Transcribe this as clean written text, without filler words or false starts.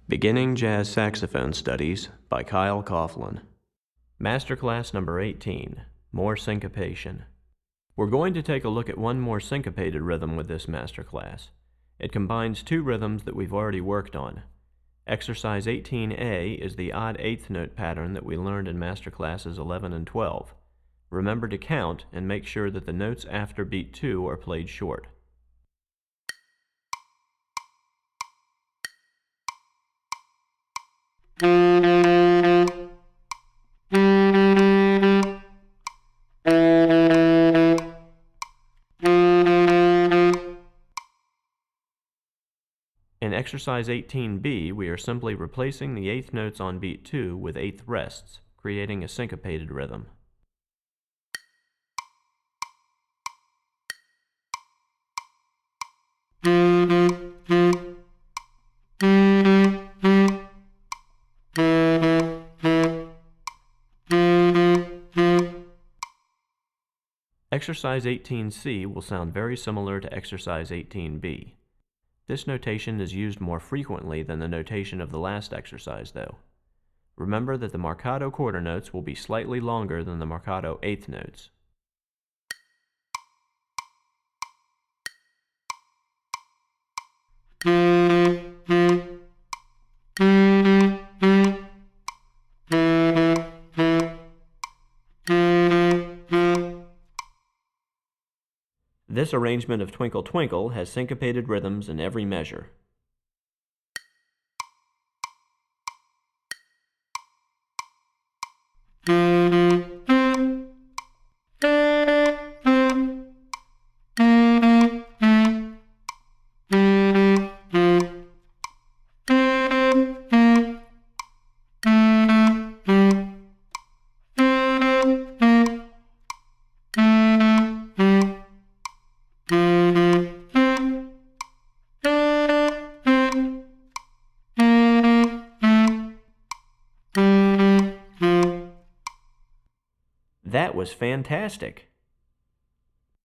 Beginning Jazz Saxophone Studies by Kyle Coughlin. Masterclass number 18, More Syncopation. We're going to take a look at one more syncopated rhythm with this masterclass. It combines two rhythms that we've already worked on. Exercise 18A is the odd eighth note pattern that we learned in masterclasses 11 and 12. Remember to count and make sure that the notes after beat 2 are played short. In exercise 18B, we are simply replacing the eighth notes on beat 2 with eighth rests, creating a syncopated rhythm. Exercise 18C will sound very similar to exercise 18B. This notation is used more frequently than the notation of the last exercise, though. Remember that the marcato quarter notes will be slightly longer than the marcato eighth notes. This arrangement of Twinkle Twinkle has syncopated rhythms in every measure. That was fantastic!